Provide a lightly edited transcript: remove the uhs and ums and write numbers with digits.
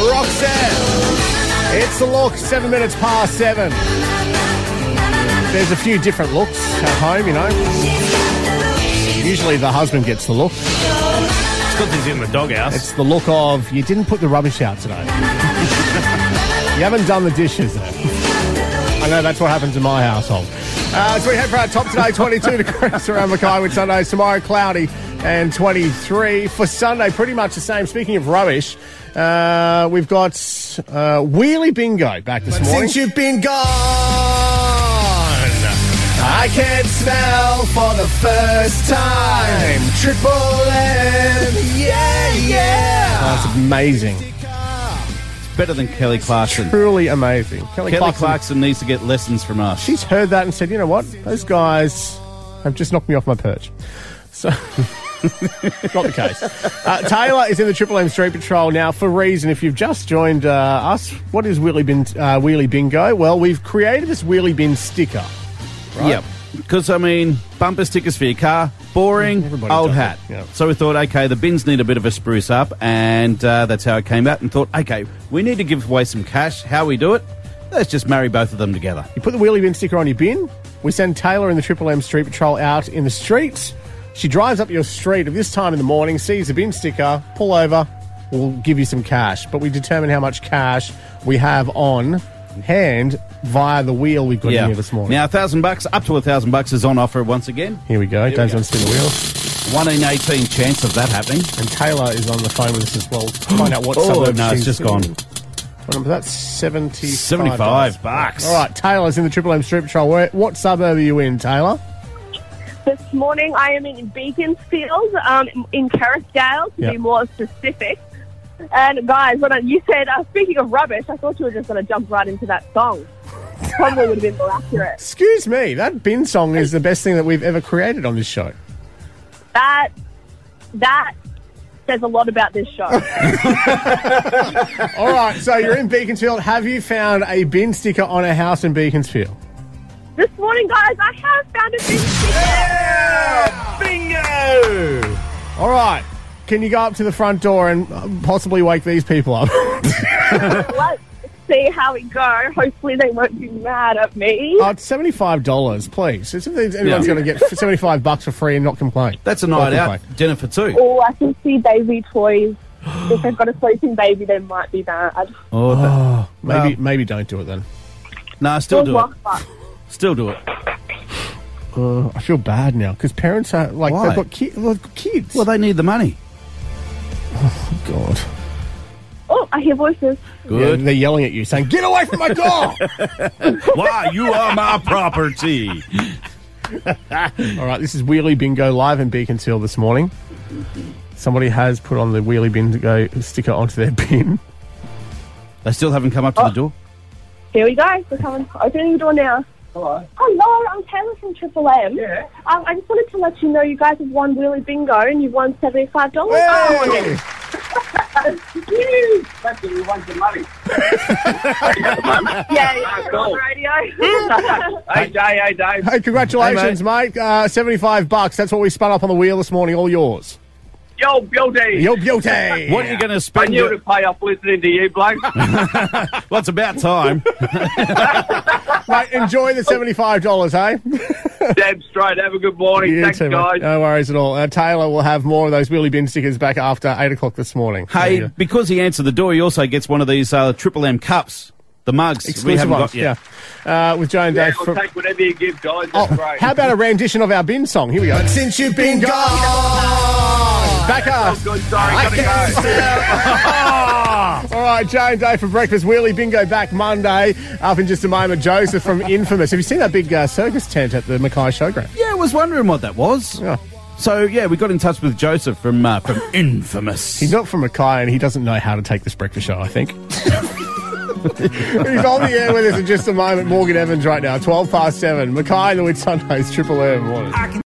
Roxanne. It's the look, 7 minutes past 7. There's a few different looks at home, you know. Usually the husband gets the look. It's good he's in the doghouse. It's the look of, you didn't put the rubbish out today. You haven't done the dishes there. I know that's what happens in my household. So we head for our top today, 22 degrees around Mackay with Sundays. Tomorrow, cloudy and 23. For Sunday, pretty much the same. Speaking of rubbish, we've got Wheelie Bingo back this morning. Since you've been gone, I can't smell for the first time. Triple M, yeah, yeah. Oh, it's amazing. Better than Kelly Clarkson. Truly amazing. Kelly Clarkson needs to get lessons from us. She's heard that and said, you know what? Those guys have just knocked me off my perch. So, not the case. Taylor is in the Triple M Street Patrol now for reason. If you've just joined us, what is Wheelie Bingo? Well, we've created this Wheelie Bin sticker. Right? Yep. Because, I mean, bumper stickers for your car, boring, Everybody old does hat. it, yeah. So we thought, okay, the bins need a bit of a spruce up, and that's how it came out, and thought, okay, we need to give away some cash. How we do it? Let's just marry both of them together. You put the Wheelie Bin sticker on your bin. We send Taylor in the Triple M Street Patrol out in the streets. She drives up your street at this time in the morning, sees the bin sticker, pull over, we'll give you some cash. But we determine how much cash we have on hand via the wheel we've got in here this morning. Now, $1,000, up to $1,000 is on offer once again. Here we go. Dave's going to spin the wheel. 1 in 18 chance of that happening. And Taylor is on the phone with us as well to find out what suburb no, it's just gone. What number? That's $75. $75. All right, Taylor's in the Triple M Street Patrol. What suburb are you in, Taylor? This morning I am in Beaconsfield, in Kerrisdale, to be more specific. And guys, when you said, speaking of rubbish, I thought you were just going to jump right into that song. Probably would have been more accurate. Excuse me, that bin song is the best thing that we've ever created on this show. That says a lot about this show. All right, so you're in Beaconsfield. Have you found a bin sticker on a house in Beaconsfield? This morning, guys, I have found a bin sticker. Yeah! Bingo! All right. Can you go up to the front door and possibly wake these people up? Let's see how we go. Hopefully they won't be mad at me. Oh, it's $75, please. If anyone's going to get $75 for free and not complain. That's a night out dinner for two. Oh, I can see baby toys. If they've got a sleeping baby, they might be mad. Maybe don't do it then. No, still do it. Still do it. I feel bad now because parents are like, Why? they've got kids. Well, they need the money. Oh, God. Oh, I hear voices. Good. Yeah, they're yelling at you saying, get away from my door! Why? You are my property. All right, this is Wheelie Bingo live in Beaconsfield this morning. Somebody has put on the Wheelie Bingo sticker onto their bin. They still haven't come up to the door? Here we go. We're coming. Opening the door now. Hello, I'm Taylor from Triple M. Yeah. I just wanted to let you know you guys have won Wheelie Bingo and you've won $75. Hey! Thank you, we won some money. Yeah, on the radio. Hey, Jay, hey, Dave. Hey, congratulations, mate. $75. That's what we spun up on the wheel this morning. All yours. Yo, beauty. Yo, beauty. What are you going to I spend? knew to pay off listening to you, bloke. Well, it's about time. Mate, enjoy the $75, eh? Deb, straight. Have a good morning. You Thanks, too, mate. guys. No worries at all. Taylor will have more of those Wheelie Bin stickers back after 8 o'clock this morning. Hey, because he answered the door, he also gets one of these Triple M cups, the mugs. Exclusive ones, with Joe and Dave. I'll take whatever you give, guys. That's great. How about a rendition of our bin song? Here we go. but since you've been gone, Back up. Good, sorry, gotta go. All right, Joe and Dave for breakfast. Wheelie Bingo back Monday. Up in just a moment, Joseph from Infamous. Have you seen that big circus tent at the Mackay Showground? Yeah, I was wondering what that was. Yeah. So, yeah, we got in touch with Joseph from Infamous. He's not from Mackay and he doesn't know how to take this breakfast show, I think. He's on the air with us in just a moment. Morgan Evans right now, 7:12. Mackay and the Whitsundays, Triple M.